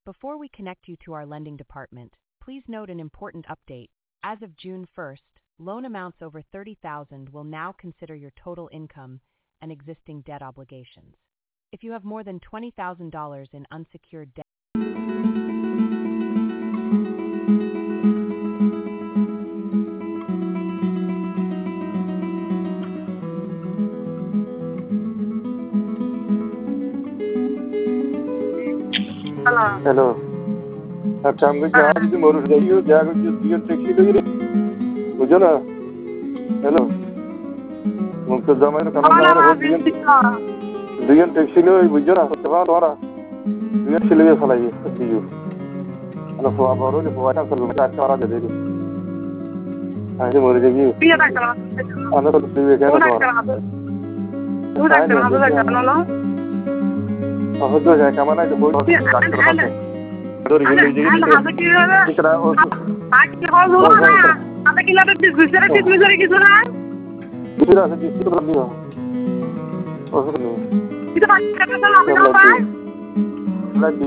Before we connect you to our lending department, please note an important update. As of June 1st, loan amounts over $30,000 will now consider your total income and existing debt obligations. If you have more than $20,000 in unsecured debt, hello अच्छा हम जहाँ किसी मोरू जाइयो जाकर जो दियर taxi लगी रे बुझो ना हेलो मुझे जमाने का नाम है दियर टैक्सी ले बुझो ना तुम्हारा दियर टैक्सी ले फलाइए दियो अना फुआ बारो जो फुआ का सलूट का चारा दे दे आजे मोरू जाइयो अना तो दिए क्या ना तो अब जो जाए कमाना जो बहुत डॉक्टर है तो रियल लीजिए कि कितना और आके हो ना आता कि ना तो गुजरा की सुना दूसरा से किसी को नहीं हो और नहीं इतना बात करना तो ना